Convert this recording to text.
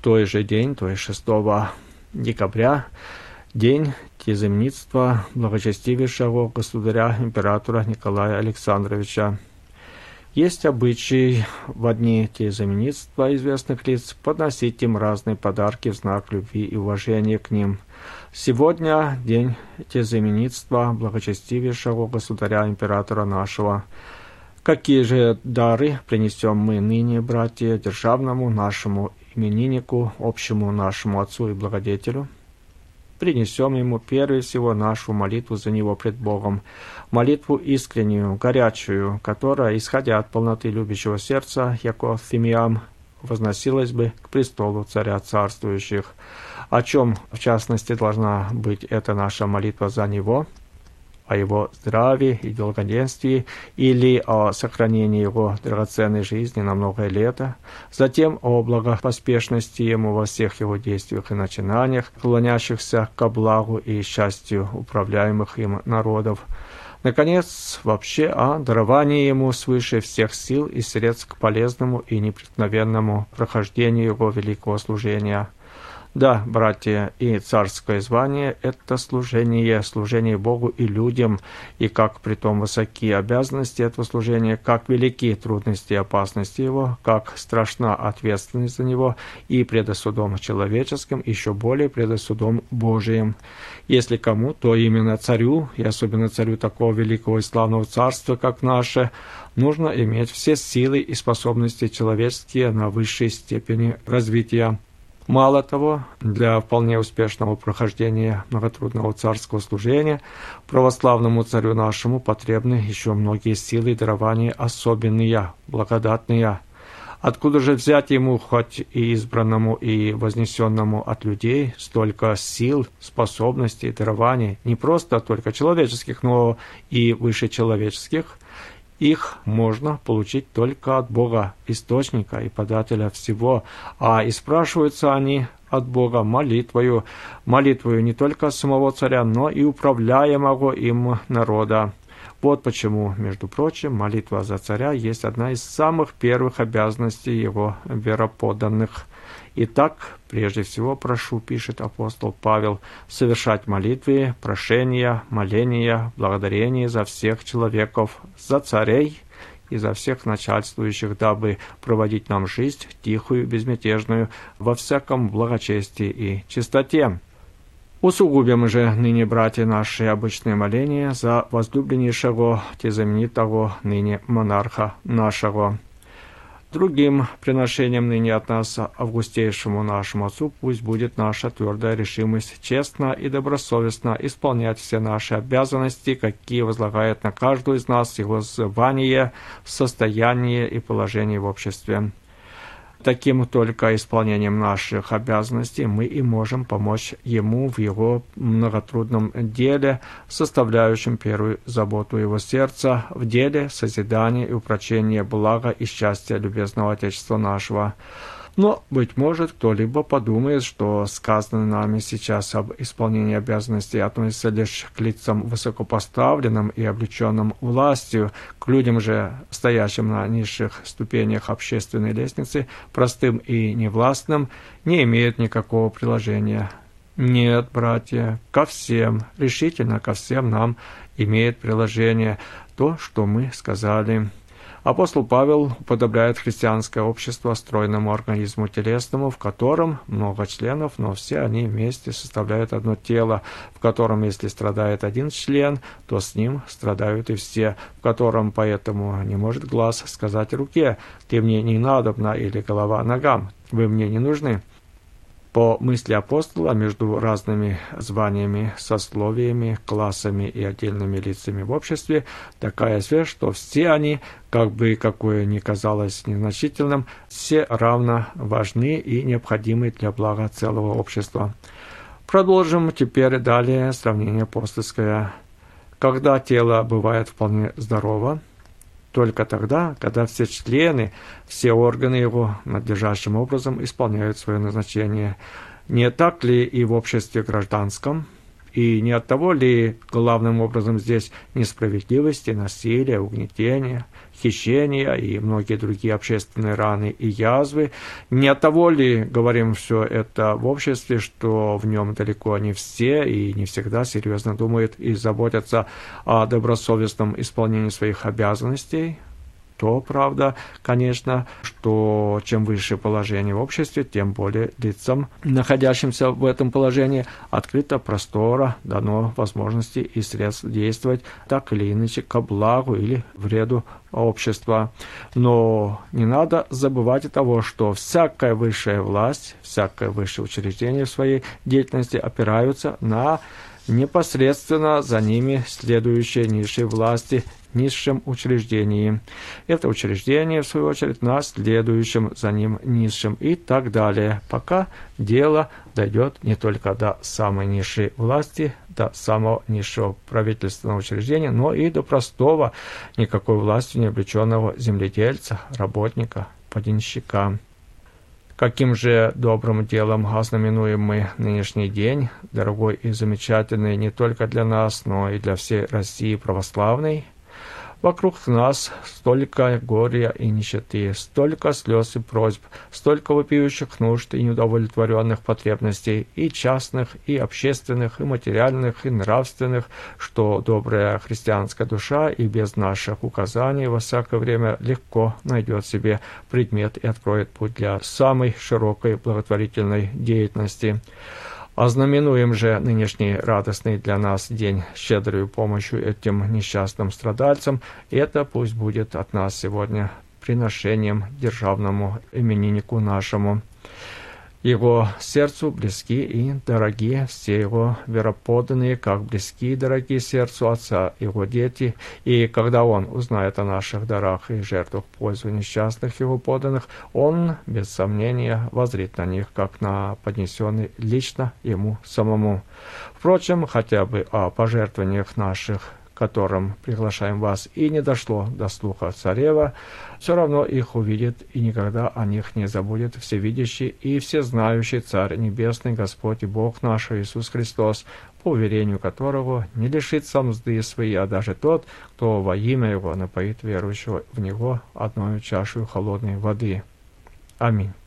той же день, то есть 6 декабря, день тезаименитства благочестивейшего государя императора Николая Александровича. Есть обычай в дни тезаименитства известных лиц подносить им разные подарки в знак любви и уважения к ним. Сегодня день тезаименитства благочестивейшего государя императора нашего. Какие же дары принесем мы ныне, братья, державному нашему имениннику, общему нашему отцу и благодетелю? Принесем ему прежде всего нашу молитву за него пред Богом, молитву искреннюю, горячую, которая, исходя от полноты любящего сердца, яко фимиам, возносилась бы к престолу царя царствующих. О чем, в частности, должна быть эта наша молитва за него? О его здравии и долгоденствии, или о сохранении его драгоценной жизни на многое лето, затем о благопоспешности ему во всех его действиях и начинаниях, клонящихся ко благу и счастью управляемых им народов, наконец, вообще о даровании ему свыше всех сил и средств к полезному и непреткновенному прохождению его великого служения. Да, братья, и царское звание – это служение Богу и людям, и как притом высоки обязанности этого служения, как велики трудности и опасности его, как страшна ответственность за него, и пред судом человеческим, еще более пред судом Божиим. Если кому, то именно царю, и особенно царю такого великого и славного царства, как наше, нужно иметь все силы и способности человеческие на высшей степени развития. Мало того, для вполне успешного прохождения многотрудного царского служения православному царю нашему потребны еще многие силы и дарования особенные, благодатные. Откуда же взять ему, хоть и избранному, и вознесенному от людей, столько сил, способностей, дарований, не просто только человеческих, но и вышечеловеческих? Их можно получить только от Бога, источника и подателя всего, и спрашиваются они от Бога молитвою не только самого царя, но и управляемого им народа. Вот почему, между прочим, молитва за царя есть одна из самых первых обязанностей его вероподданных. Итак, прежде всего прошу, пишет апостол Павел, совершать молитвы, прошения, моления, благодарения за всех человеков, за царей и за всех начальствующих, дабы проводить нам жизнь тихую, безмятежную, во всяком благочестии и чистоте. Усугубим же ныне, братья, наши обычные моления за возлюбленнейшего тезаименитого ныне монарха нашего. Другим приношением ныне от нас, августейшему нашему Отцу, пусть будет наша твердая решимость честно и добросовестно исполнять все наши обязанности, какие возлагает на каждую из нас его звание, состояние и положение в обществе. Таким только исполнением наших обязанностей мы и можем помочь ему в его многотрудном деле, составляющем первую заботу его сердца, в деле созидания и упрочения блага и счастья любезного Отечества нашего. Но, быть может, кто-либо подумает, что сказанное нами сейчас об исполнении обязанностей относится лишь к лицам высокопоставленным и облеченным властью, к людям же, стоящим на низших ступенях общественной лестницы, простым и невластным, не имеет никакого приложения. Нет, братья, ко всем, решительно ко всем нам имеет приложение то, что мы сказали. Апостол Павел уподобляет христианское общество стройному организму телесному, в котором много членов, но все они вместе составляют одно тело, в котором, если страдает один член, то с ним страдают и все, в котором поэтому не может глаз сказать руке: «Ты мне не надобна», или голова ногам: «Вы мне не нужны». По мысли апостола, между разными званиями, сословиями, классами и отдельными лицами в обществе такая связь, что все они, как бы какое ни казалось незначительным, все равно важны и необходимы для блага целого общества. Продолжим теперь далее сравнение апостольское. Когда тело бывает вполне здорово, только тогда, когда все члены, все органы его надлежащим образом исполняют свое назначение. Не так ли и в обществе гражданском? И не от того ли главным образом здесь несправедливости, насилия, угнетения, хищения и многие другие общественные раны и язвы? Не от того ли, говорим все это в обществе, что в нем далеко не все и не всегда серьезно думают и заботятся о добросовестном исполнении своих обязанностей? То правда, конечно, что чем выше положение в обществе, тем более лицам, находящимся в этом положении, открыто простора, дано возможности и средств действовать так или иначе ко благу или вреду общества. Но не надо забывать и того, что всякая высшая власть, всякое высшее учреждение в своей деятельности опираются на непосредственно за ними следующие низшие власти, низшем учреждении. Это учреждение, в свою очередь, на следующем за ним низшем и так далее, пока дело дойдет не только до самой низшей власти, до самого низшего правительственного учреждения, но и до простого, никакой властью не облеченного земледельца, работника, паденщика. Каким же добрым делом ознаменуем мы нынешний день, дорогой и замечательный не только для нас, но и для всей России православной? Вокруг нас столько горя и нищеты, столько слез и просьб, столько вопиющих нужд и неудовлетворенных потребностей, и частных, и общественных, и материальных, и нравственных, что добрая христианская душа и без наших указаний во всякое время легко найдет себе предмет и откроет путь для самой широкой благотворительной деятельности. Ознаменуем же нынешний радостный для нас день щедрою помощью этим несчастным страдальцам, и это пусть будет от нас сегодня приношением державному имениннику нашему. Его сердцу близки и дороги все его вероподданные, как близки и дороги сердцу Отца его дети, и когда он узнает о наших дарах и жертвах в пользу несчастных его подданных, он, без сомнения, воззрит на них, как на поднесенный лично ему самому. Впрочем, хотя бы о пожертвованиях наших, которым приглашаем вас, и не дошло до слуха царева, все равно их увидит и никогда о них не забудет всевидящий и всезнающий Царь Небесный, Господь и Бог наш Иисус Христос, по уверению которого не лишится мзды своей, а даже тот, кто во имя Его напоит верующего в Него одной чашей холодной воды. Аминь.